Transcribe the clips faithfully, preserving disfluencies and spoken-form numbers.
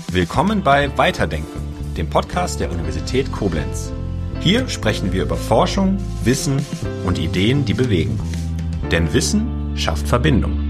Willkommen bei Weiterdenken, dem Podcast der Universität Koblenz. Hier sprechen wir über Forschung, Wissen und Ideen, die bewegen. Denn Wissen schafft Verbindung.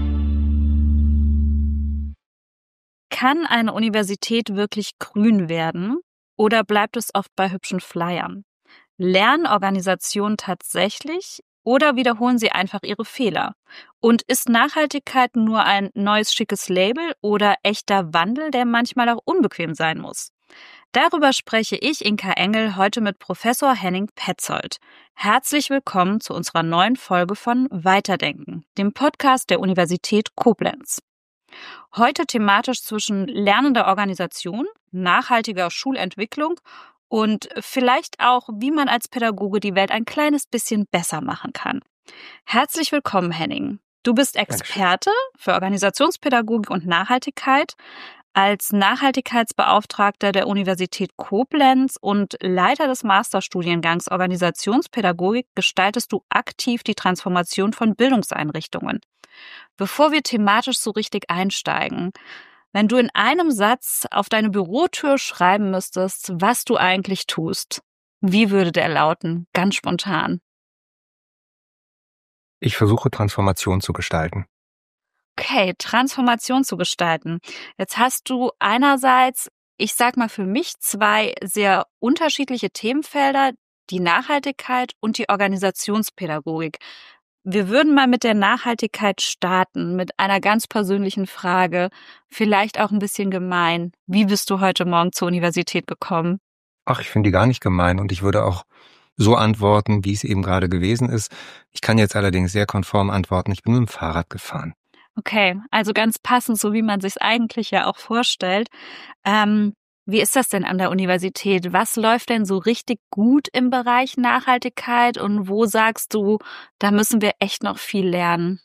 Kann eine Universität wirklich grün werden oder bleibt es oft bei hübschen Flyern? Lernen Organisationen tatsächlich oder wiederholen sie einfach ihre Fehler? Und ist Nachhaltigkeit nur ein neues schickes Label oder echter Wandel, der manchmal auch unbequem sein muss? Darüber spreche ich, Inka Engel, heute mit Professor Henning Petzold. Herzlich willkommen zu unserer neuen Folge von Weiterdenken, dem Podcast der Universität Koblenz. Heute thematisch zwischen lernender Organisation, nachhaltiger Schulentwicklung und vielleicht auch, wie man als Pädagoge die Welt ein kleines bisschen besser machen kann. Herzlich willkommen, Henning. Du bist Experte für Organisationspädagogik und Nachhaltigkeit. Als Nachhaltigkeitsbeauftragter der Universität Koblenz und Leiter des Masterstudiengangs Organisationspädagogik gestaltest du aktiv die Transformation von Bildungseinrichtungen. Bevor wir thematisch so richtig einsteigen, wenn du in einem Satz auf deine Bürotür schreiben müsstest, was du eigentlich tust, wie würde der lauten? Ganz spontan. Ich versuche, Transformation zu gestalten. Okay, Transformation zu gestalten. Jetzt hast du einerseits, ich sag mal für mich, zwei sehr unterschiedliche Themenfelder, die Nachhaltigkeit und die Organisationspädagogik. Wir würden mal mit der Nachhaltigkeit starten, mit einer ganz persönlichen Frage, vielleicht auch ein bisschen gemein. Wie bist du heute Morgen zur Universität gekommen? Ach, ich finde die gar nicht gemein und ich würde auch so antworten, wie es eben gerade gewesen ist. Ich kann jetzt allerdings sehr konform antworten, ich bin mit dem Fahrrad gefahren. Okay, also ganz passend, so wie man sich es eigentlich ja auch vorstellt. Ähm, wie ist das denn an der Universität? Was läuft denn so richtig gut im Bereich Nachhaltigkeit und wo sagst du, da müssen wir echt noch viel lernen?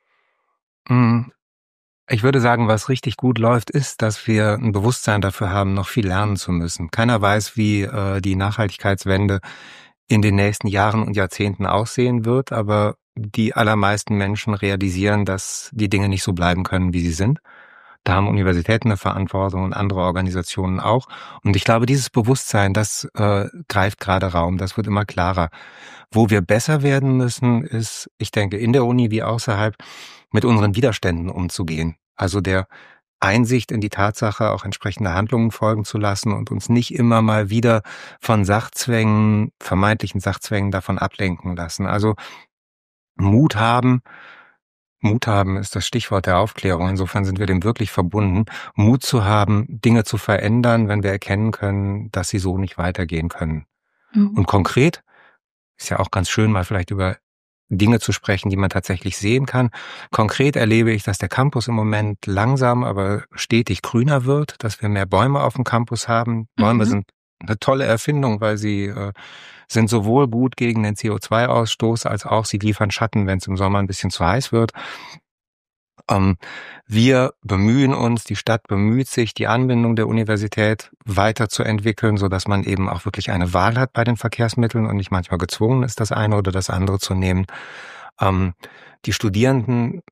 Ich würde sagen, was richtig gut läuft, ist, dass wir ein Bewusstsein dafür haben, noch viel lernen zu müssen. Keiner weiß, wie äh, die Nachhaltigkeitswende in den nächsten Jahren und Jahrzehnten aussehen wird, aber die allermeisten Menschen realisieren, dass die Dinge nicht so bleiben können, wie sie sind. Da haben Universitäten eine Verantwortung und andere Organisationen auch. Und ich glaube, dieses Bewusstsein, das äh, greift gerade Raum, das wird immer klarer. Wo wir besser werden müssen, ist, ich denke, in der Uni wie außerhalb, mit unseren Widerständen umzugehen. Also der Einsicht in die Tatsache, auch entsprechende Handlungen folgen zu lassen und uns nicht immer mal wieder von Sachzwängen, vermeintlichen Sachzwängen davon ablenken lassen. Also Mut haben, Mut haben ist das Stichwort der Aufklärung. Insofern sind wir dem wirklich verbunden. Mut zu haben, Dinge zu verändern, wenn wir erkennen können, dass sie so nicht weitergehen können. Mhm. Und konkret ist ja auch ganz schön, mal vielleicht über Dinge zu sprechen, die man tatsächlich sehen kann. Konkret erlebe ich, dass der Campus im Moment langsam, aber stetig grüner wird, dass wir mehr Bäume auf dem Campus haben. Bäume mhm. sind eine tolle Erfindung, weil sie äh, sind sowohl gut gegen den C O zwei Ausstoß, als auch sie liefern Schatten, wenn es im Sommer ein bisschen zu heiß wird. Ähm, wir bemühen uns, die Stadt bemüht sich, die Anbindung der Universität weiterzuentwickeln, sodass man eben auch wirklich eine Wahl hat bei den Verkehrsmitteln und nicht manchmal gezwungen ist, das eine oder das andere zu nehmen. Ähm, die Studierenden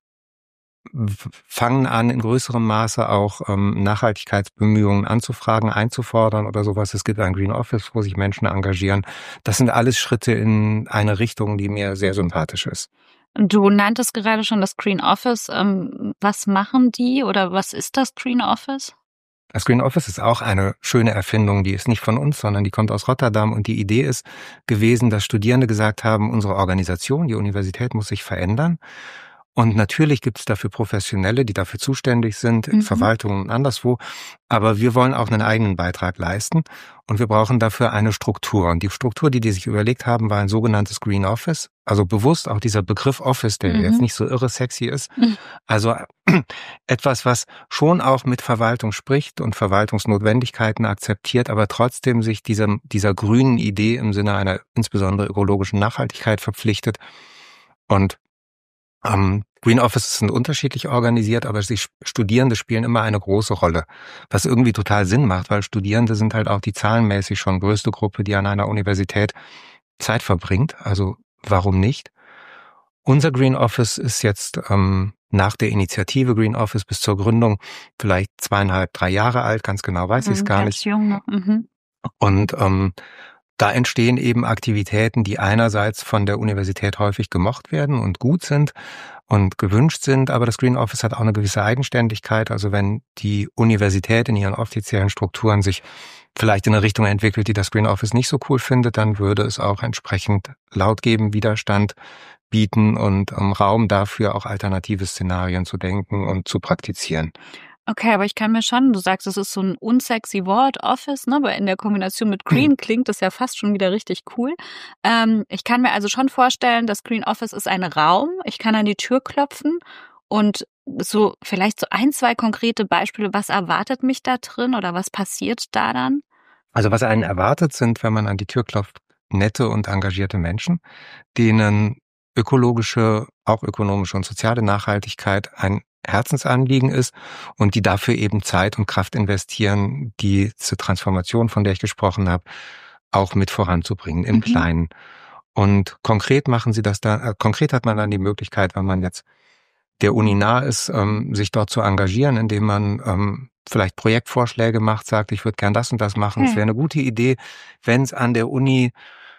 fangen an, in größerem Maße auch ähm, Nachhaltigkeitsbemühungen anzufragen, einzufordern oder sowas. Es gibt ein Green Office, wo sich Menschen engagieren. Das sind alles Schritte in eine Richtung, die mir sehr sympathisch ist. Du nanntest gerade schon das Green Office. Ähm, was machen die oder was ist das Green Office? Das Green Office ist auch eine schöne Erfindung, die ist nicht von uns, sondern die kommt aus Rotterdam und die Idee ist gewesen, dass Studierende gesagt haben, unsere Organisation, die Universität muss sich verändern. Und natürlich gibt es dafür Professionelle, die dafür zuständig sind, in mhm. Verwaltungen und anderswo. Aber wir wollen auch einen eigenen Beitrag leisten und wir brauchen dafür eine Struktur. Und die Struktur, die die sich überlegt haben, war ein sogenanntes Green Office. Also bewusst auch dieser Begriff Office, der mhm. jetzt nicht so irre sexy ist. Mhm. Also etwas, was schon auch mit Verwaltung spricht und Verwaltungsnotwendigkeiten akzeptiert, aber trotzdem sich dieser, dieser grünen Idee im Sinne einer insbesondere ökologischen Nachhaltigkeit verpflichtet. Und Ähm, Green Offices sind unterschiedlich organisiert, aber die Studierende spielen immer eine große Rolle, was irgendwie total Sinn macht, weil Studierende sind halt auch die zahlenmäßig schon größte Gruppe, die an einer Universität Zeit verbringt. Also warum nicht? Unser Green Office ist jetzt ähm, nach der Initiative Green Office bis zur Gründung vielleicht zweieinhalb, drei Jahre alt, ganz genau weiß ich es Mhm, gar ganz nicht. jung noch. Mhm. Und ähm, da entstehen eben Aktivitäten, die einerseits von der Universität häufig gemocht werden und gut sind und gewünscht sind, aber das Green Office hat auch eine gewisse Eigenständigkeit. Also wenn die Universität in ihren offiziellen Strukturen sich vielleicht in eine Richtung entwickelt, die das Green Office nicht so cool findet, dann würde es auch entsprechend laut geben, Widerstand bieten und ähm, Raum dafür, auch alternative Szenarien zu denken und zu praktizieren. Okay, aber ich kann mir schon, du sagst, es ist so ein unsexy Wort, Office, ne? Aber in der Kombination mit Green klingt das ja fast schon wieder richtig cool. Ähm, ich kann mir also schon vorstellen, das Green Office ist ein Raum. Ich kann an die Tür klopfen und so vielleicht so ein, zwei konkrete Beispiele. Was erwartet mich da drin oder was passiert da dann? Also was einen erwartet, sind, wenn man an die Tür klopft, nette und engagierte Menschen, denen ökologische, auch ökonomische und soziale Nachhaltigkeit ein Herzensanliegen ist und die dafür eben Zeit und Kraft investieren, diese Transformation, von der ich gesprochen habe, auch mit voranzubringen im Mhm. Kleinen. Und konkret machen sie das dann, äh, konkret hat man dann die Möglichkeit, wenn man jetzt der Uni nah ist, ähm, sich dort zu engagieren, indem man ähm, vielleicht Projektvorschläge macht, sagt, ich würde gern das und das machen. Es Okay. wäre eine gute Idee, wenn es an der Uni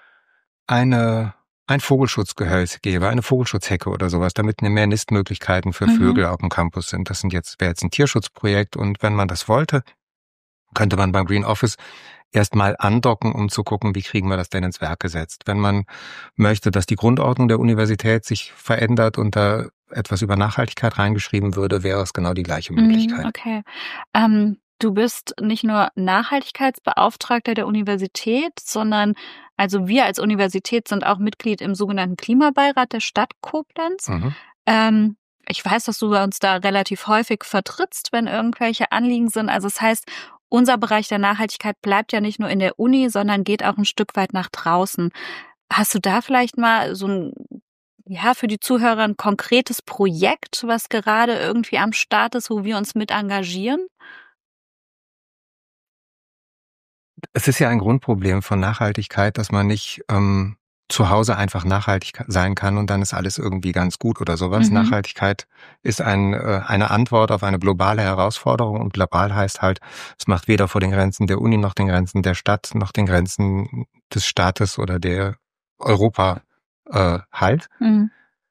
eine ein Vogelschutzgehölz gäbe, eine Vogelschutzhecke oder sowas, damit mehr Nistmöglichkeiten für Mhm. Vögel auf dem Campus sind. Das sind jetzt wäre jetzt ein Tierschutzprojekt und wenn man das wollte, könnte man beim Green Office erstmal andocken, um zu gucken, wie kriegen wir das denn ins Werk gesetzt. Wenn man möchte, dass die Grundordnung der Universität sich verändert und da etwas über Nachhaltigkeit reingeschrieben würde, wäre es genau die gleiche Mhm, Möglichkeit. okay. Ähm, du bist nicht nur Nachhaltigkeitsbeauftragter der Universität, sondern also wir als Universität sind auch Mitglied im sogenannten Klimabeirat der Stadt Koblenz. Mhm. Ähm, ich weiß, dass du uns da relativ häufig vertrittst, wenn irgendwelche Anliegen sind. Also das heißt, unser Bereich der Nachhaltigkeit bleibt ja nicht nur in der Uni, sondern geht auch ein Stück weit nach draußen. Hast du da vielleicht mal so ein, ja, für die Zuhörer ein konkretes Projekt, was gerade irgendwie am Start ist, wo wir uns mit engagieren? Es ist ja ein Grundproblem von Nachhaltigkeit, dass man nicht ähm, zu Hause einfach nachhaltig sein kann und dann ist alles irgendwie ganz gut oder sowas. Mhm. Nachhaltigkeit ist ein, äh, eine Antwort auf eine globale Herausforderung und global heißt halt, es macht weder vor den Grenzen der Uni noch den Grenzen der Stadt noch den Grenzen des Staates oder der Europa äh, halt. Mhm.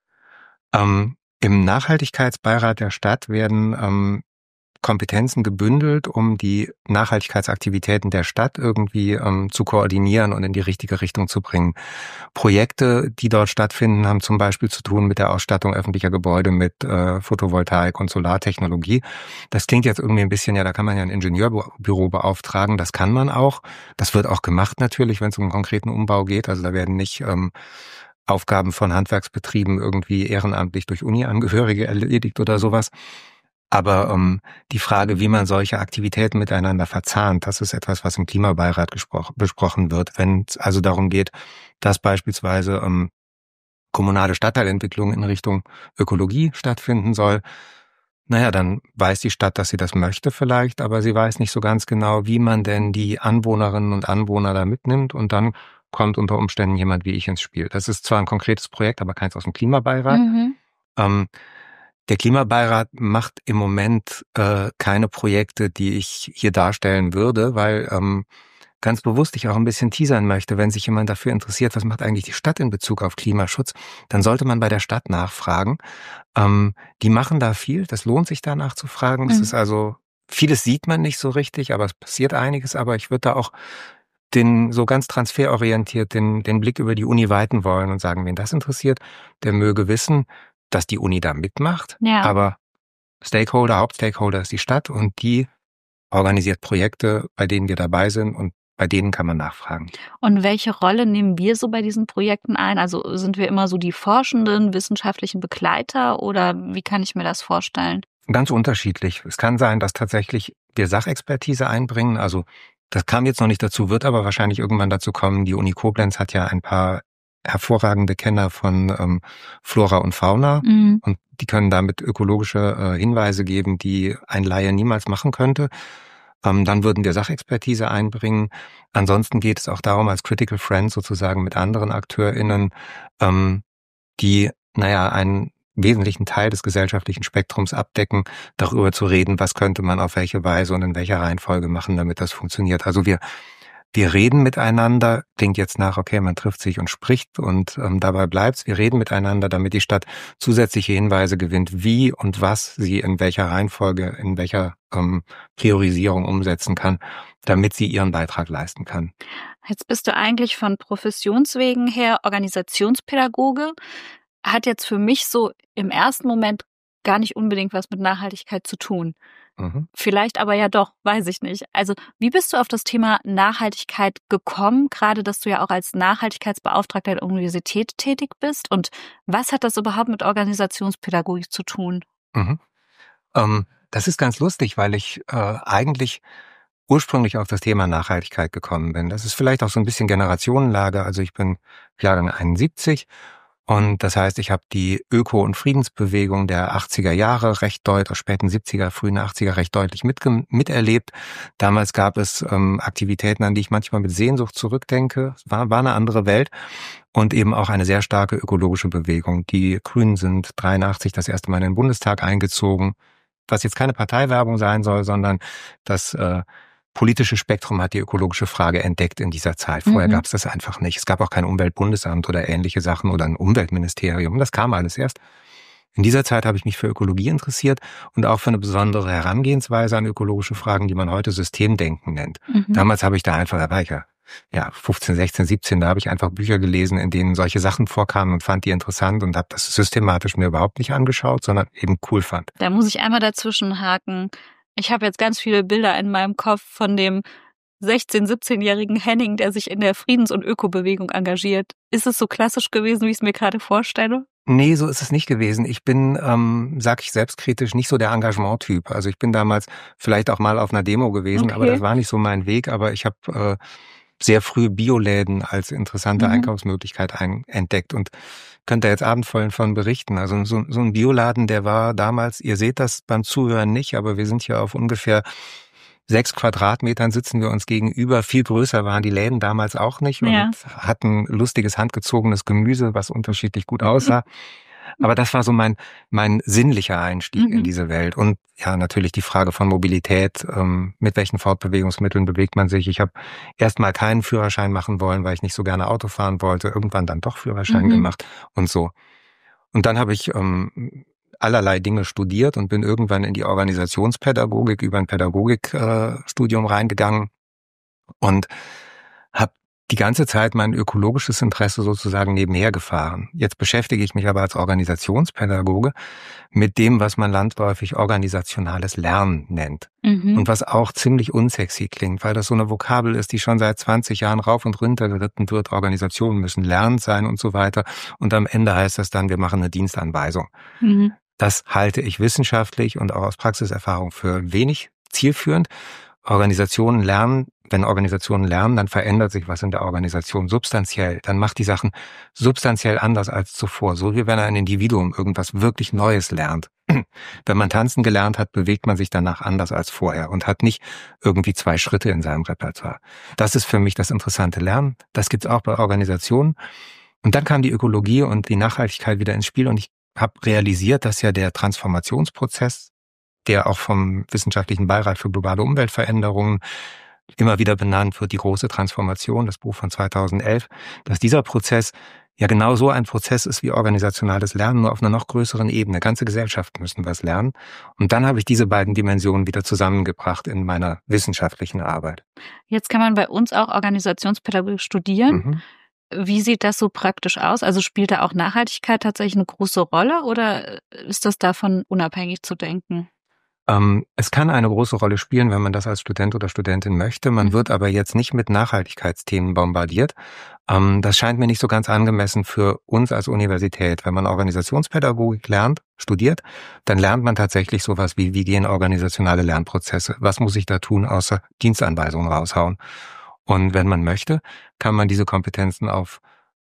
Ähm, Im Nachhaltigkeitsbeirat der Stadt werden ähm, Kompetenzen gebündelt, um die Nachhaltigkeitsaktivitäten der Stadt irgendwie ähm, zu koordinieren und in die richtige Richtung zu bringen. Projekte, die dort stattfinden, haben zum Beispiel zu tun mit der Ausstattung öffentlicher Gebäude mit äh, Photovoltaik und Solartechnologie. Das klingt jetzt irgendwie ein bisschen, ja, da kann man ja ein Ingenieurbüro beauftragen. Das kann man auch. Das wird auch gemacht natürlich, wenn es um einen konkreten Umbau geht. Also da werden nicht ähm, Aufgaben von Handwerksbetrieben irgendwie ehrenamtlich durch Uni-Angehörige erledigt oder sowas. Aber ähm, die Frage, wie man solche Aktivitäten miteinander verzahnt, das ist etwas, was im Klimabeirat gespro- besprochen wird. Wenn es also darum geht, dass beispielsweise ähm, kommunale Stadtteilentwicklung in Richtung Ökologie stattfinden soll, naja, dann weiß die Stadt, dass sie das möchte vielleicht, aber sie weiß nicht so ganz genau, wie man denn die Anwohnerinnen und Anwohner da mitnimmt und dann kommt unter Umständen jemand wie ich ins Spiel. Das ist zwar ein konkretes Projekt, aber keins aus dem Klimabeirat. Mhm. Ähm, Der Klimabeirat macht im Moment äh, keine Projekte, die ich hier darstellen würde, weil ähm, ganz bewusst ich auch ein bisschen teasern möchte, wenn sich jemand dafür interessiert, was macht eigentlich die Stadt in Bezug auf Klimaschutz, dann sollte man bei der Stadt nachfragen. Ähm, die machen da viel, das lohnt sich da nachzufragen. Das Mhm. ist also, vieles sieht man nicht so richtig, aber es passiert einiges, aber ich würde da auch den so ganz transferorientiert den, den Blick über die Uni weiten wollen und sagen, wen das interessiert, der möge wissen, dass die Uni da mitmacht, Ja. aber Stakeholder, Hauptstakeholder ist die Stadt und die organisiert Projekte, bei denen wir dabei sind und bei denen kann man nachfragen. Und welche Rolle nehmen wir so bei diesen Projekten ein? Also sind wir immer so die forschenden, wissenschaftlichen Begleiter oder wie kann ich mir das vorstellen? Ganz unterschiedlich. Es kann sein, dass tatsächlich wir Sachexpertise einbringen. Also das kam jetzt noch nicht dazu, wird aber wahrscheinlich irgendwann dazu kommen. Die Uni Koblenz hat ja ein paar hervorragende Kenner von ähm, Flora und Fauna Mhm. und die können damit ökologische äh, Hinweise geben, die ein Laie niemals machen könnte. Ähm, dann würden wir Sachexpertise einbringen. Ansonsten geht es auch darum, als Critical Friend sozusagen mit anderen AkteurInnen ähm, die naja, einen wesentlichen Teil des gesellschaftlichen Spektrums abdecken, darüber zu reden, was könnte man auf welche Weise und in welcher Reihenfolge machen, damit das funktioniert. Also wir Wir reden miteinander, klingt jetzt nach, okay, man trifft sich und spricht und ähm, dabei bleibt's. Wir reden miteinander, damit die Stadt zusätzliche Hinweise gewinnt, wie und was sie in welcher Reihenfolge, in welcher ähm, Priorisierung umsetzen kann, damit sie ihren Beitrag leisten kann. Jetzt bist du eigentlich von Professionswegen her Organisationspädagoge. Hat jetzt für mich so im ersten Moment gar nicht unbedingt was mit Nachhaltigkeit zu tun. Mhm. Vielleicht aber ja doch, weiß ich nicht. Also wie bist du auf das Thema Nachhaltigkeit gekommen, gerade dass du ja auch als Nachhaltigkeitsbeauftragter der Universität tätig bist? Und was hat das überhaupt mit Organisationspädagogik zu tun? Mhm. Ähm, das ist ganz lustig, weil ich äh, eigentlich ursprünglich auf das Thema Nachhaltigkeit gekommen bin. Das ist vielleicht auch so ein bisschen Generationenlage. Also ich bin Jahrgang einundsiebzig. Und das heißt, ich habe die Öko- und Friedensbewegung der achtziger Jahre recht deutlich, späten siebziger, frühen achtziger recht deutlich mitge- miterlebt. Damals gab es ähm, Aktivitäten, an die ich manchmal mit Sehnsucht zurückdenke. Es war, war eine andere Welt und eben auch eine sehr starke ökologische Bewegung. Die Grünen sind dreiundachtzig das erste Mal in den Bundestag eingezogen, was jetzt keine Parteiwerbung sein soll, sondern das äh, politische Spektrum hat die ökologische Frage entdeckt in dieser Zeit. Vorher Mhm. gab es das einfach nicht. Es gab auch kein Umweltbundesamt oder ähnliche Sachen oder ein Umweltministerium. Das kam alles erst. In dieser Zeit habe ich mich für Ökologie interessiert und auch für eine besondere Herangehensweise an ökologische Fragen, die man heute Systemdenken nennt. Mhm. Damals habe ich da einfach, da war ich ja, ja fünfzehn, sechzehn, siebzehn, da habe ich einfach Bücher gelesen, in denen solche Sachen vorkamen und fand die interessant und habe das systematisch mir überhaupt nicht angeschaut, sondern eben cool fand. Da muss ich einmal dazwischen haken. Ich habe jetzt ganz viele Bilder in meinem Kopf von dem sechzehn-, siebzehnjährigen Henning, der sich in der Friedens- und Ökobewegung engagiert. Ist es so klassisch gewesen, wie ich es mir gerade vorstelle? Nee, so ist es nicht gewesen. Ich bin, ähm, sag ich selbstkritisch, nicht so der Engagement-Typ. Also ich bin damals vielleicht auch mal auf einer Demo gewesen, Okay. aber das war nicht so mein Weg. Aber ich habe äh, sehr früh Bioläden als interessante Mhm. Einkaufsmöglichkeit ein, entdeckt und könnte jetzt abendvoll von berichten. Also so, so ein Bioladen, der war damals, ihr seht das beim Zuhören nicht, aber wir sind hier auf ungefähr sechs Quadratmetern sitzen wir uns gegenüber. Viel größer waren die Läden damals auch nicht und Ja. hatten lustiges handgezogenes Gemüse, was unterschiedlich gut aussah. Aber das war so mein mein sinnlicher Einstieg Mhm. in diese Welt. Und ja, natürlich die Frage von Mobilität. Ähm, mit welchen Fortbewegungsmitteln bewegt man sich? Ich habe erst mal keinen Führerschein machen wollen, weil ich nicht so gerne Auto fahren wollte. Irgendwann dann doch Führerschein Mhm. gemacht und so. Und dann habe ich ähm, allerlei Dinge studiert und bin irgendwann in die Organisationspädagogik über ein Pädagogikstudium äh, reingegangen und habe die ganze Zeit mein ökologisches Interesse sozusagen nebenher gefahren. Jetzt beschäftige ich mich aber als Organisationspädagoge mit dem, was man landläufig organisationales Lernen nennt. Mhm. Und was auch ziemlich unsexy klingt, weil das so eine Vokabel ist, die schon seit zwanzig Jahren rauf und runter geritten wird. Organisationen müssen lernend sein und so weiter. Und am Ende heißt das dann, wir machen eine Dienstanweisung. Mhm. Das halte ich wissenschaftlich und auch aus Praxiserfahrung für wenig zielführend. Organisationen lernen, wenn Organisationen lernen, dann verändert sich was in der Organisation substanziell. Dann macht die Sachen substanziell anders als zuvor. So wie wenn ein Individuum irgendwas wirklich Neues lernt. Wenn man tanzen gelernt hat, bewegt man sich danach anders als vorher und hat nicht irgendwie zwei Schritte in seinem Repertoire. Das ist für mich das interessante Lernen. Das gibt's auch bei Organisationen. Und dann kam die Ökologie und die Nachhaltigkeit wieder ins Spiel und ich habe realisiert, dass ja der Transformationsprozess, der auch vom Wissenschaftlichen Beirat für globale Umweltveränderungen immer wieder benannt wird, die große Transformation, das Buch von zweitausendelf, dass dieser Prozess ja genau so ein Prozess ist wie organisationales Lernen, nur auf einer noch größeren Ebene. Ganze Gesellschaften müssen was lernen. Und dann habe ich diese beiden Dimensionen wieder zusammengebracht in meiner wissenschaftlichen Arbeit. Jetzt kann man bei uns auch Organisationspädagogik studieren. Mhm. Wie sieht das so praktisch aus? Also spielt da auch Nachhaltigkeit tatsächlich eine große Rolle oder ist das davon unabhängig zu denken? Ähm, es kann eine große Rolle spielen, wenn man das als Student oder Studentin möchte. Man Mhm. wird aber jetzt nicht mit Nachhaltigkeitsthemen bombardiert. Ähm, das scheint mir nicht so ganz angemessen für uns als Universität. Wenn man Organisationspädagogik lernt, studiert, dann lernt man tatsächlich sowas wie, wie gehen organisationale Lernprozesse? Was muss ich da tun, außer Dienstanweisungen raushauen? Und wenn man möchte, kann man diese Kompetenzen auf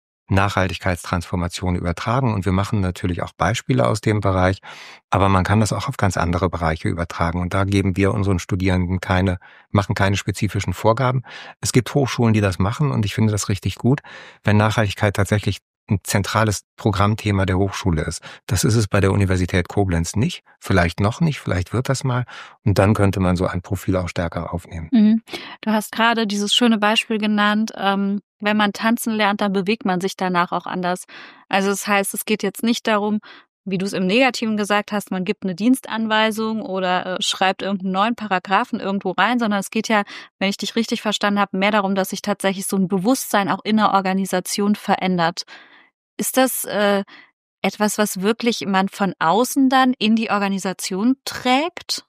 Nachhaltigkeitstransformation übertragen. Und wir machen natürlich auch Beispiele aus dem Bereich, aber man kann das auch auf ganz andere Bereiche übertragen. Und da geben wir unseren Studierenden keine, machen keine spezifischen Vorgaben. Es gibt Hochschulen, die das machen und ich finde das richtig gut, wenn Nachhaltigkeit tatsächlich ein zentrales Programmthema der Hochschule ist. Das ist es bei der Universität Koblenz nicht, vielleicht noch nicht, vielleicht wird das mal und dann könnte man so ein Profil auch stärker aufnehmen. Mhm. Du hast gerade dieses schöne Beispiel genannt, ähm, wenn man tanzen lernt, dann bewegt man sich danach auch anders. Also das heißt, es geht jetzt nicht darum, wie du es im Negativen gesagt hast, man gibt eine Dienstanweisung oder äh, schreibt irgendeinen neuen Paragraphen irgendwo rein, sondern es geht ja, wenn ich dich richtig verstanden habe, mehr darum, dass sich tatsächlich so ein Bewusstsein auch in der Organisation verändert. Ist das äh, etwas, was wirklich man von außen dann in die Organisation trägt?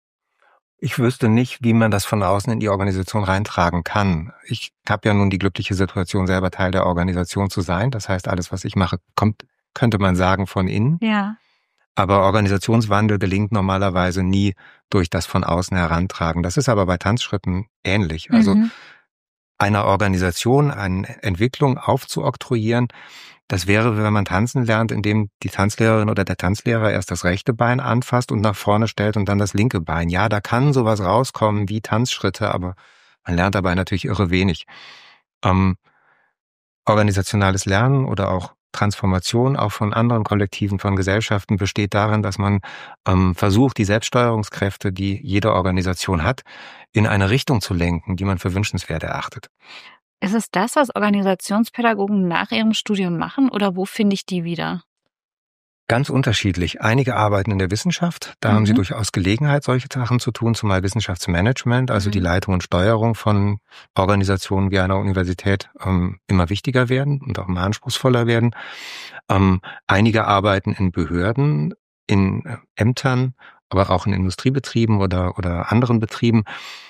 Ich wüsste nicht, wie man das von außen in die Organisation reintragen kann. Ich habe ja nun die glückliche Situation, selber Teil der Organisation zu sein. Das heißt, alles, was ich mache, kommt, könnte man sagen, von innen. Ja. Aber Organisationswandel gelingt normalerweise nie durch das von außen herantragen. Das ist aber bei Tanzschritten ähnlich. Also Mhm. einer Organisation eine Entwicklung aufzuoktroyieren, das wäre, wenn man tanzen lernt, indem die Tanzlehrerin oder der Tanzlehrer erst das rechte Bein anfasst und nach vorne stellt und dann das linke Bein. Ja, da kann sowas rauskommen wie Tanzschritte, aber man lernt dabei natürlich irre wenig. Ähm, organisationales Lernen oder auch Transformation auch von anderen Kollektiven, von Gesellschaften besteht darin, dass man ähm, versucht, die Selbststeuerungskräfte, die jede Organisation hat, in eine Richtung zu lenken, die man für wünschenswert erachtet. Ist es das, was Organisationspädagogen nach ihrem Studium machen oder wo finde ich die wieder? Ganz unterschiedlich. Einige arbeiten in der Wissenschaft, da Mhm. haben sie durchaus Gelegenheit, solche Sachen zu tun, zumal Wissenschaftsmanagement, also Mhm. die Leitung und Steuerung von Organisationen wie einer Universität ähm, immer wichtiger werden und auch immer anspruchsvoller werden. Ähm, einige arbeiten in Behörden, in äh, Ämtern, aber auch in Industriebetrieben oder, oder anderen Betrieben.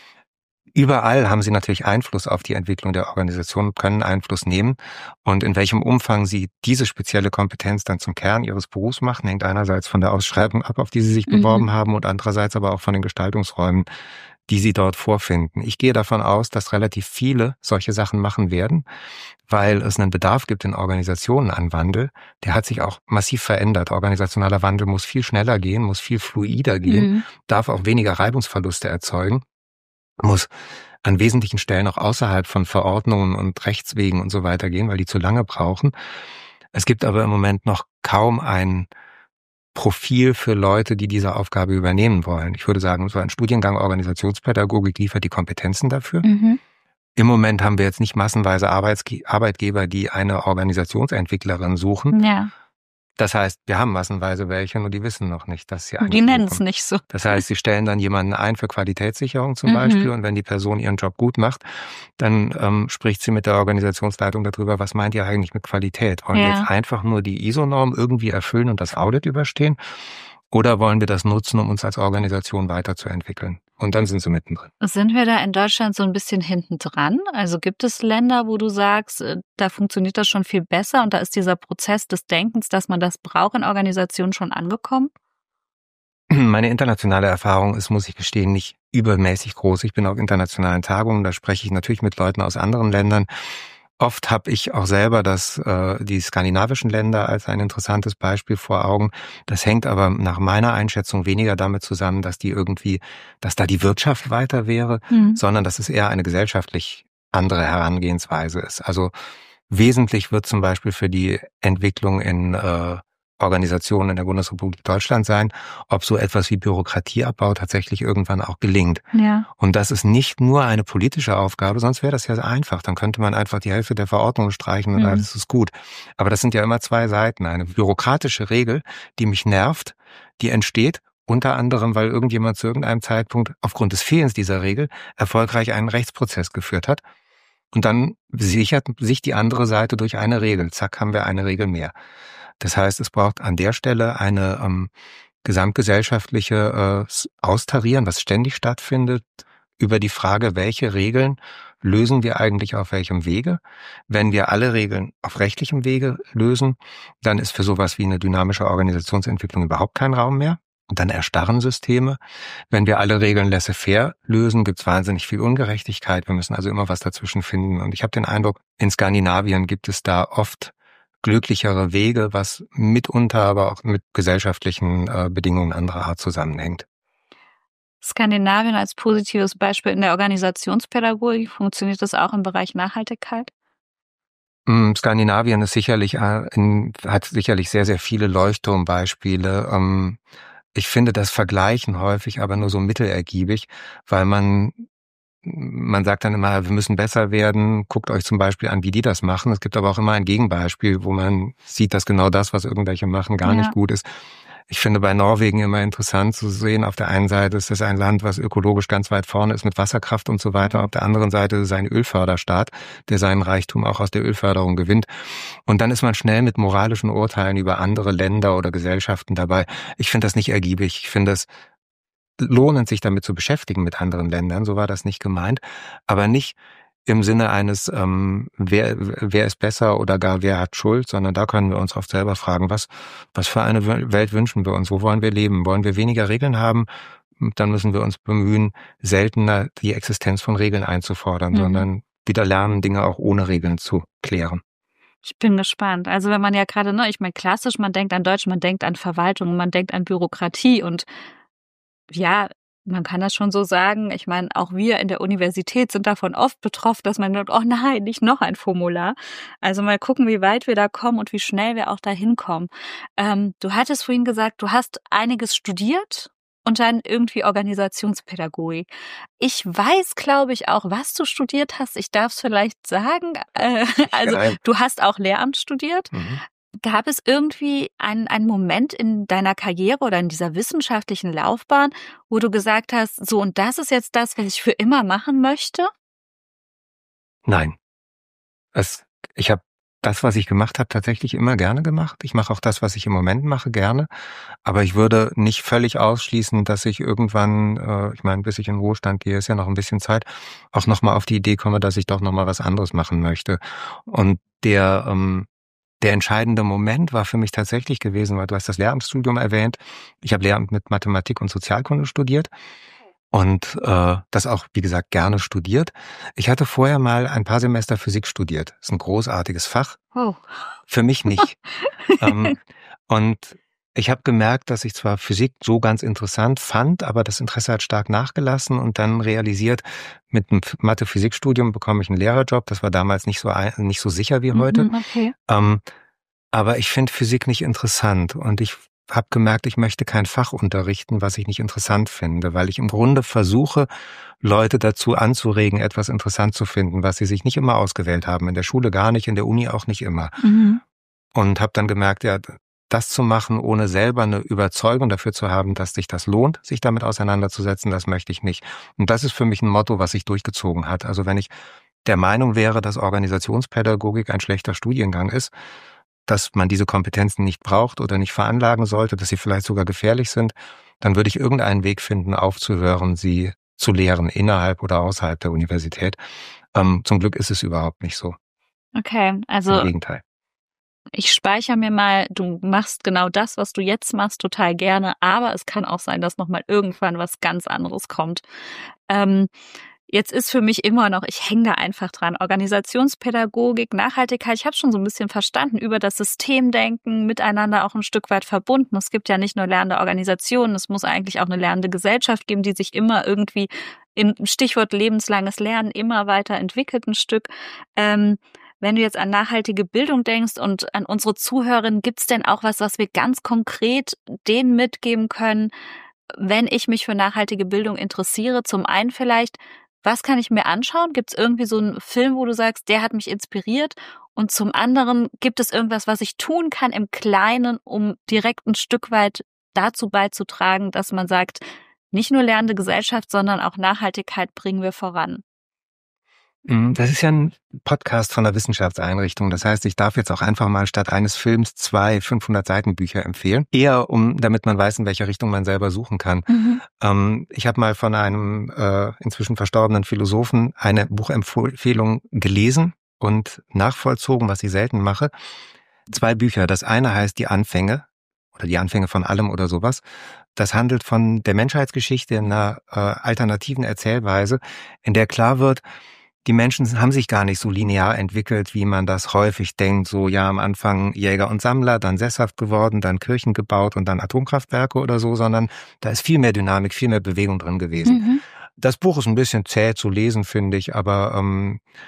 Überall haben sie natürlich Einfluss auf die Entwicklung der Organisation, können Einfluss nehmen. Und in welchem Umfang sie diese spezielle Kompetenz dann zum Kern ihres Berufs machen, hängt einerseits von der Ausschreibung ab, auf die sie sich Mhm. beworben haben, und andererseits aber auch von den Gestaltungsräumen, die sie dort vorfinden. Ich gehe davon aus, dass relativ viele solche Sachen machen werden, weil es einen Bedarf gibt in Organisationen an Wandel. Der hat sich auch massiv verändert. Organisationaler Wandel muss viel schneller gehen, muss viel fluider gehen, Mhm. darf auch weniger Reibungsverluste erzeugen, muss an wesentlichen Stellen auch außerhalb von Verordnungen und Rechtswegen und so weiter gehen, weil die zu lange brauchen. Es gibt aber im Moment noch kaum ein Profil für Leute, die diese Aufgabe übernehmen wollen. Ich würde sagen, so ein Studiengang Organisationspädagogik liefert die Kompetenzen dafür. Mhm. Im Moment haben wir jetzt nicht massenweise Arbeitsge- Arbeitgeber, die eine Organisationsentwicklerin suchen. Ja, Das heißt, wir haben massenweise welche, nur die wissen noch nicht, dass sie die eine nennen es suchen. nicht so. Das heißt, sie stellen dann jemanden ein für Qualitätssicherung zum Mhm. Beispiel, und wenn die Person ihren Job gut macht, dann ähm, spricht sie mit der Organisationsleitung darüber, was meint ihr eigentlich mit Qualität? Wollen wir Ja. jetzt einfach nur die I S O-Norm irgendwie erfüllen und das Audit überstehen? Oder wollen wir das nutzen, um uns als Organisation weiterzuentwickeln? Und dann sind sie mittendrin. Sind wir da in Deutschland so ein bisschen hinten dran? Also gibt es Länder, wo du sagst, äh, da funktioniert das schon viel besser und da ist dieser Prozess des Denkens, dass man das braucht, in Organisationen schon angekommen? Meine internationale Erfahrung ist, muss ich gestehen, nicht übermäßig groß. Ich bin auf internationalen Tagungen, da spreche ich natürlich mit Leuten aus anderen Ländern. Oft habe ich auch selber das, äh, die skandinavischen Länder als ein interessantes Beispiel vor Augen. Das hängt aber nach meiner Einschätzung weniger damit zusammen, dass die irgendwie, dass da die Wirtschaft weiter wäre, Mhm. sondern dass es eher eine gesellschaftlich andere Herangehensweise ist. Also wesentlich wird zum Beispiel für die Entwicklung in äh, Organisationen in der Bundesrepublik Deutschland sein, ob so etwas wie Bürokratieabbau tatsächlich irgendwann auch gelingt. Ja. Und das ist nicht nur eine politische Aufgabe, sonst wäre das ja einfach. Dann könnte man einfach die Hälfte der Verordnungen streichen und Mhm. alles ist gut. Aber das sind ja immer zwei Seiten. Eine bürokratische Regel, die mich nervt, die entsteht unter anderem, weil irgendjemand zu irgendeinem Zeitpunkt aufgrund des Fehlens dieser Regel erfolgreich einen Rechtsprozess geführt hat. Und dann sichert sich die andere Seite durch eine Regel. Zack, haben wir eine Regel mehr. Das heißt, es braucht an der Stelle eine ähm, gesamtgesellschaftliche äh, Austarieren, was ständig stattfindet, über die Frage, welche Regeln lösen wir eigentlich auf welchem Wege. Wenn wir alle Regeln auf rechtlichem Wege lösen, dann ist für sowas wie eine dynamische Organisationsentwicklung überhaupt kein Raum mehr. Und dann erstarren Systeme. Wenn wir alle Regeln laissez-faire lösen, gibt es wahnsinnig viel Ungerechtigkeit. Wir müssen also immer was dazwischen finden. Und ich habe den Eindruck, in Skandinavien gibt es da oft glücklichere Wege, was mitunter aber auch mit gesellschaftlichen äh, Bedingungen anderer Art zusammenhängt. Skandinavien als positives Beispiel in der Organisationspädagogik, funktioniert das auch im Bereich Nachhaltigkeit? Skandinavien ist sicherlich, hat sicherlich sehr, sehr viele Leuchtturmbeispiele. Ich finde das Vergleichen häufig aber nur so mittelergiebig, weil man Man sagt dann immer, wir müssen besser werden, guckt euch zum Beispiel an, wie die das machen. Es gibt aber auch immer ein Gegenbeispiel, wo man sieht, dass genau das, was irgendwelche machen, gar ja. nicht gut ist. Ich finde bei Norwegen immer interessant zu sehen, auf der einen Seite ist es ein Land, was ökologisch ganz weit vorne ist mit Wasserkraft und so weiter. Auf der anderen Seite ist es ein Ölförderstaat, der seinen Reichtum auch aus der Ölförderung gewinnt. Und dann ist man schnell mit moralischen Urteilen über andere Länder oder Gesellschaften dabei. Ich finde das nicht ergiebig. Ich finde es lohnend, sich damit zu beschäftigen mit anderen Ländern, so war das nicht gemeint, aber nicht im Sinne eines, ähm, wer, wer ist besser oder gar wer hat Schuld, sondern da können wir uns oft selber fragen, was, was für eine Welt wünschen wir uns, wo wollen wir leben, wollen wir weniger Regeln haben, dann müssen wir uns bemühen, seltener die Existenz von Regeln einzufordern, mhm. sondern wieder lernen, Dinge auch ohne Regeln zu klären. Ich bin gespannt. Also wenn man ja gerade, ne, ich meine klassisch, man denkt an Deutsch, man denkt an Verwaltung, man denkt an Bürokratie und ja, man kann das schon so sagen. Ich meine, auch wir in der Universität sind davon oft betroffen, dass man denkt, oh nein, nicht noch ein Formular. Also mal gucken, wie weit wir da kommen und wie schnell wir auch da hinkommen. Ähm, du hattest vorhin gesagt, du hast einiges studiert und dann irgendwie Organisationspädagogik. Ich weiß, glaube ich, auch, was du studiert hast. Ich darf es vielleicht sagen. Äh, also ja. Du hast auch Lehramt studiert. Mhm. Gab es irgendwie einen, einen Moment in deiner Karriere oder in dieser wissenschaftlichen Laufbahn, wo du gesagt hast, so und das ist jetzt das, was ich für immer machen möchte? Nein. Es, ich habe das, was ich gemacht habe, tatsächlich immer gerne gemacht. Ich mache auch das, was ich im Moment mache, gerne. Aber ich würde nicht völlig ausschließen, dass ich irgendwann, äh, ich meine, bis ich in den Ruhestand gehe, ist ja noch ein bisschen Zeit, auch nochmal auf die Idee komme, dass ich doch nochmal was anderes machen möchte. Und der... Ähm, Der entscheidende Moment war für mich tatsächlich gewesen, weil du hast das Lehramtsstudium erwähnt. Ich habe Lehramt mit Mathematik und Sozialkunde studiert und äh, das auch, wie gesagt, gerne studiert. Ich hatte vorher mal ein paar Semester Physik studiert. Das ist ein großartiges Fach. Oh. Für mich nicht. ähm, und ich habe gemerkt, dass ich zwar Physik so ganz interessant fand, aber das Interesse hat stark nachgelassen und dann realisiert, mit einem Mathe-Physik-Studium bekomme ich einen Lehrerjob. Das war damals nicht so nicht so sicher wie heute. Okay. Ähm, aber ich finde Physik nicht interessant und ich habe gemerkt, ich möchte kein Fach unterrichten, was ich nicht interessant finde, weil ich im Grunde versuche, Leute dazu anzuregen, etwas interessant zu finden, was sie sich nicht immer ausgewählt haben. In der Schule gar nicht, in der Uni auch nicht immer. Mhm. Und habe dann gemerkt, ja, das zu machen, ohne selber eine Überzeugung dafür zu haben, dass sich das lohnt, sich damit auseinanderzusetzen, das möchte ich nicht. Und das ist für mich ein Motto, was sich durchgezogen hat. Also wenn ich der Meinung wäre, dass Organisationspädagogik ein schlechter Studiengang ist, dass man diese Kompetenzen nicht braucht oder nicht veranlagen sollte, dass sie vielleicht sogar gefährlich sind, dann würde ich irgendeinen Weg finden, aufzuhören, sie zu lehren, innerhalb oder außerhalb der Universität. Ähm, zum Glück ist es überhaupt nicht so. Okay, also im Gegenteil. Ich speichere mir mal, du machst genau das, was du jetzt machst, total gerne, aber es kann auch sein, dass nochmal irgendwann was ganz anderes kommt. Ähm, jetzt ist für mich immer noch, ich hänge da einfach dran, Organisationspädagogik, Nachhaltigkeit, ich habe schon so ein bisschen verstanden, über das Systemdenken, miteinander auch ein Stück weit verbunden. Es gibt ja nicht nur lernende Organisationen, es muss eigentlich auch eine lernende Gesellschaft geben, die sich immer irgendwie im Stichwort lebenslanges Lernen immer weiterentwickelt ein Stück. Ähm, Wenn du jetzt an nachhaltige Bildung denkst und an unsere Zuhörerinnen, gibt's denn auch was, was wir ganz konkret denen mitgeben können, wenn ich mich für nachhaltige Bildung interessiere? Zum einen vielleicht, was kann ich mir anschauen? Gibt's irgendwie so einen Film, wo du sagst, der hat mich inspiriert? Und zum anderen, gibt es irgendwas, was ich tun kann im Kleinen, um direkt ein Stück weit dazu beizutragen, dass man sagt, nicht nur lernende Gesellschaft, sondern auch Nachhaltigkeit bringen wir voran? Das ist ja ein Podcast von der Wissenschaftseinrichtung. Das heißt, ich darf jetzt auch einfach mal statt eines Films zwei fünfhundert Seiten Bücher empfehlen. Eher, um, damit man weiß, in welche Richtung man selber suchen kann. Mhm. Ähm, ich habe mal von einem äh, inzwischen verstorbenen Philosophen eine Buchempfehlung gelesen und nachvollzogen, was ich selten mache. Zwei Bücher. Das eine heißt Die Anfänge oder Die Anfänge von allem oder sowas. Das handelt von der Menschheitsgeschichte in einer äh, alternativen Erzählweise, in der klar wird, die Menschen haben sich gar nicht so linear entwickelt, wie man das häufig denkt. So, ja, am Anfang Jäger und Sammler, dann sesshaft geworden, dann Kirchen gebaut und dann Atomkraftwerke oder so, sondern da ist viel mehr Dynamik, viel mehr Bewegung drin gewesen. Mhm. Das Buch ist ein bisschen zäh zu lesen, finde ich, aber ähm,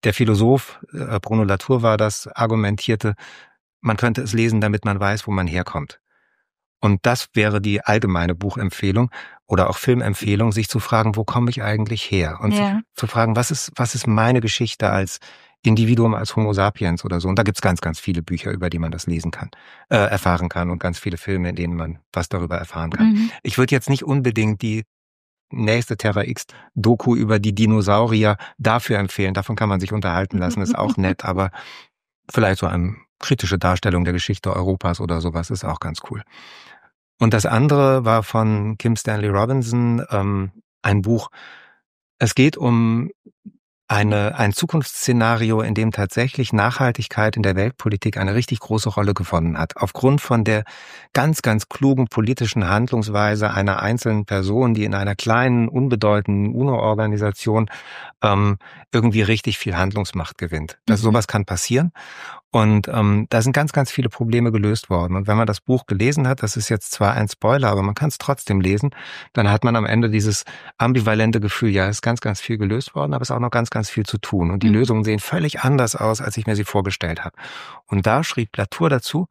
der Philosoph, äh, Bruno Latour war das, argumentierte, man könnte es lesen, damit man weiß, wo man herkommt. Und das wäre die allgemeine Buchempfehlung oder auch Filmempfehlung, sich zu fragen, wo komme ich eigentlich her? Und Ja. sich zu fragen, was ist, was ist meine Geschichte als Individuum, als Homo sapiens oder so. Und da gibt's ganz, ganz viele Bücher, über die man das lesen kann, äh, erfahren kann und ganz viele Filme, in denen man was darüber erfahren kann. Mhm. Ich würde jetzt nicht unbedingt die nächste Terra X-Doku über die Dinosaurier dafür empfehlen. Davon kann man sich unterhalten lassen, ist auch nett, aber vielleicht so eine kritische Darstellung der Geschichte Europas oder sowas ist auch ganz cool. Und das andere war von Kim Stanley Robinson, ähm, ein Buch. Es geht um eine, ein Zukunftsszenario, in dem tatsächlich Nachhaltigkeit in der Weltpolitik eine richtig große Rolle gewonnen hat. Aufgrund von der ganz, ganz klugen politischen Handlungsweise einer einzelnen Person, die in einer kleinen, unbedeutenden UNO-Organisation ähm, irgendwie richtig viel Handlungsmacht gewinnt. Das, Mhm. sowas kann passieren. Und ähm, da sind ganz, ganz viele Probleme gelöst worden. Und wenn man das Buch gelesen hat, das ist jetzt zwar ein Spoiler, aber man kann es trotzdem lesen, dann hat man am Ende dieses ambivalente Gefühl, ja, es ist ganz, ganz viel gelöst worden, aber es ist auch noch ganz, ganz viel zu tun. Und die Mhm. Lösungen sehen völlig anders aus, als ich mir sie vorgestellt habe. Und da schrieb Latour dazu,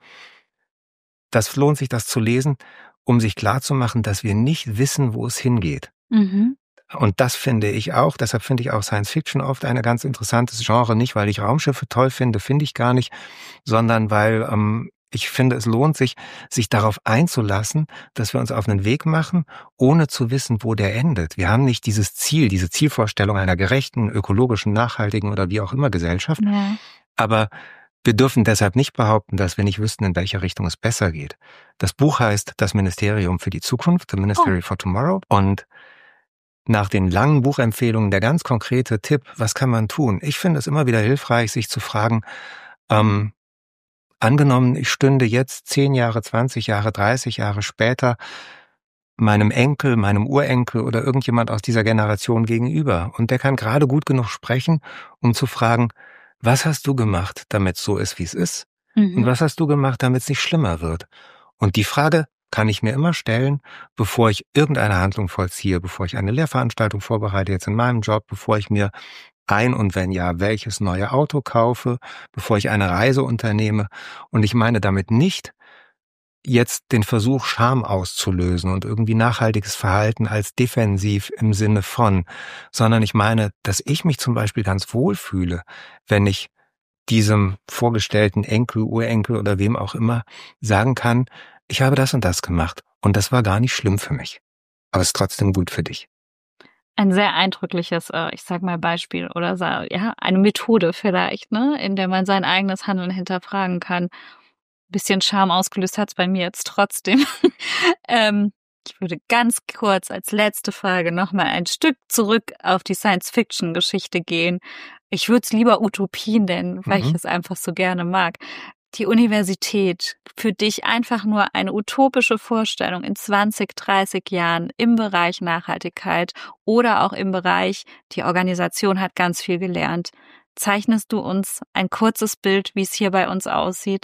das lohnt sich, das zu lesen, um sich klarzumachen, dass wir nicht wissen, wo es hingeht. Mhm. Und das finde ich auch, deshalb finde ich auch Science Fiction oft ein ganz interessantes Genre, nicht weil ich Raumschiffe toll finde, finde ich gar nicht, sondern weil ähm, ich finde, es lohnt sich, sich darauf einzulassen, dass wir uns auf einen Weg machen, ohne zu wissen, wo der endet. Wir haben nicht dieses Ziel, diese Zielvorstellung einer gerechten, ökologischen, nachhaltigen oder wie auch immer Gesellschaft, Ja. aber wir dürfen deshalb nicht behaupten, dass wir nicht wüssten, in welche Richtung es besser geht. Das Buch heißt Das Ministerium für die Zukunft, The Ministry Oh. for Tomorrow, und nach den langen Buchempfehlungen der ganz konkrete Tipp, was kann man tun? Ich finde es immer wieder hilfreich, sich zu fragen, ähm, angenommen, ich stünde jetzt zehn Jahre, zwanzig Jahre, dreißig Jahre später meinem Enkel, meinem Urenkel oder irgendjemand aus dieser Generation gegenüber und der kann gerade gut genug sprechen, um zu fragen, was hast du gemacht, damit es so ist, wie es ist? Mhm. Und was hast du gemacht, damit es nicht schlimmer wird? Und die Frage kann ich mir immer stellen, bevor ich irgendeine Handlung vollziehe, bevor ich eine Lehrveranstaltung vorbereite, jetzt in meinem Job, bevor ich mir ein und wenn ja, welches neue Auto kaufe, bevor ich eine Reise unternehme. Und ich meine damit nicht, jetzt den Versuch, Scham auszulösen und irgendwie nachhaltiges Verhalten als defensiv im Sinne von, sondern ich meine, dass ich mich zum Beispiel ganz wohl fühle, wenn ich diesem vorgestellten Enkel, Urenkel oder wem auch immer sagen kann, ich habe das und das gemacht und das war gar nicht schlimm für mich, aber es ist trotzdem gut für dich. Ein sehr eindrückliches, äh, ich sag mal Beispiel oder sa- ja eine Methode vielleicht, ne, in der man sein eigenes Handeln hinterfragen kann. Bisschen Scham ausgelöst hat's bei mir jetzt trotzdem. ähm, ich würde ganz kurz als letzte Frage nochmal ein Stück zurück auf die Science-Fiction-Geschichte gehen. Ich würde es lieber Utopie nennen, weil Mhm. ich es einfach so gerne mag. Die Universität, für dich einfach nur eine utopische Vorstellung in zwanzig, dreißig Jahren im Bereich Nachhaltigkeit oder auch im Bereich, die Organisation hat ganz viel gelernt. Zeichnest du uns ein kurzes Bild, wie es hier bei uns aussieht?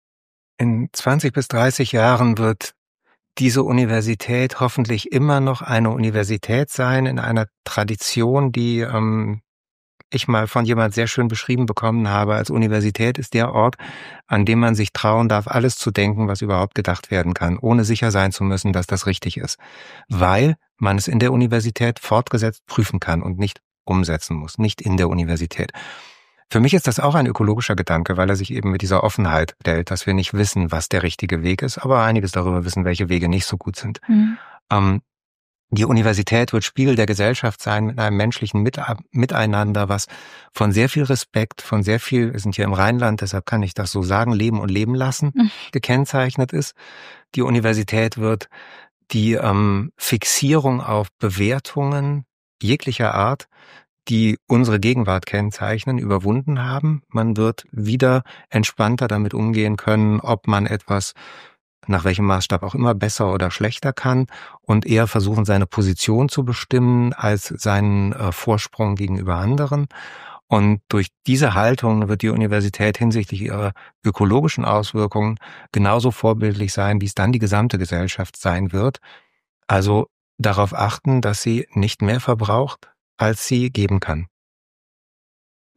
In zwanzig bis dreißig Jahren wird diese Universität hoffentlich immer noch eine Universität sein, in einer Tradition, die ähm, ich mal von jemand sehr schön beschrieben bekommen habe. Als Universität ist der Ort, an dem man sich trauen darf, alles zu denken, was überhaupt gedacht werden kann, ohne sicher sein zu müssen, dass das richtig ist. Weil man es in der Universität fortgesetzt prüfen kann und nicht umsetzen muss, nicht in der Universität. Für mich ist das auch ein ökologischer Gedanke, weil er sich eben mit dieser Offenheit stellt, dass wir nicht wissen, was der richtige Weg ist, aber einiges darüber wissen, welche Wege nicht so gut sind. Mhm. Ähm, die Universität wird Spiegel der Gesellschaft sein mit einem menschlichen Mit- Miteinander, was von sehr viel Respekt, von sehr viel, wir sind hier im Rheinland, deshalb kann ich das so sagen, Leben und Leben lassen, Mhm. gekennzeichnet ist. Die Universität wird die ähm, Fixierung auf Bewertungen jeglicher Art, die unsere Gegenwart kennzeichnen, überwunden haben. Man wird wieder entspannter damit umgehen können, ob man etwas nach welchem Maßstab auch immer besser oder schlechter kann und eher versuchen, seine Position zu bestimmen als seinen äh, Vorsprung gegenüber anderen. Und durch diese Haltung wird die Universität hinsichtlich ihrer ökologischen Auswirkungen genauso vorbildlich sein, wie es dann die gesamte Gesellschaft sein wird. Also darauf achten, dass sie nicht mehr verbraucht, als sie geben kann.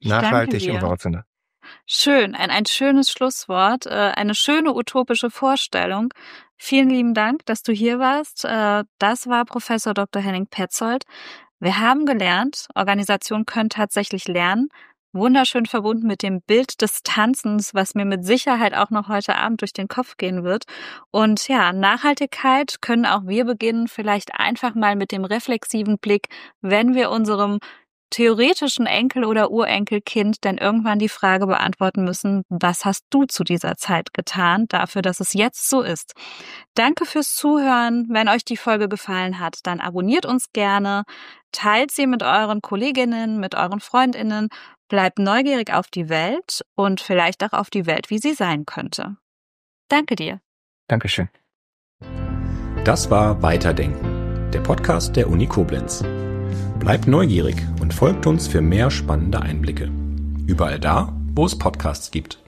Nachhaltig im Wortsinne. Schön, ein, ein schönes Schlusswort, eine schöne utopische Vorstellung. Vielen lieben Dank, dass du hier warst. Das war Professor Doktor Henning Petzold. Wir haben gelernt, Organisationen können tatsächlich lernen. Wunderschön verbunden mit dem Bild des Tanzens, was mir mit Sicherheit auch noch heute Abend durch den Kopf gehen wird. Und ja, Nachhaltigkeit können auch wir beginnen, vielleicht einfach mal mit dem reflexiven Blick, wenn wir unserem theoretischen Enkel oder Urenkelkind denn irgendwann die Frage beantworten müssen, was hast du zu dieser Zeit getan, dafür, dass es jetzt so ist. Danke fürs Zuhören. Wenn euch die Folge gefallen hat, dann abonniert uns gerne, teilt sie mit euren Kolleginnen, mit euren Freundinnen, bleibt neugierig auf die Welt und vielleicht auch auf die Welt, wie sie sein könnte. Danke dir. Dankeschön. Das war Weiterdenken, der Podcast der Uni Koblenz. Bleibt neugierig und folgt uns für mehr spannende Einblicke. Überall da, wo es Podcasts gibt.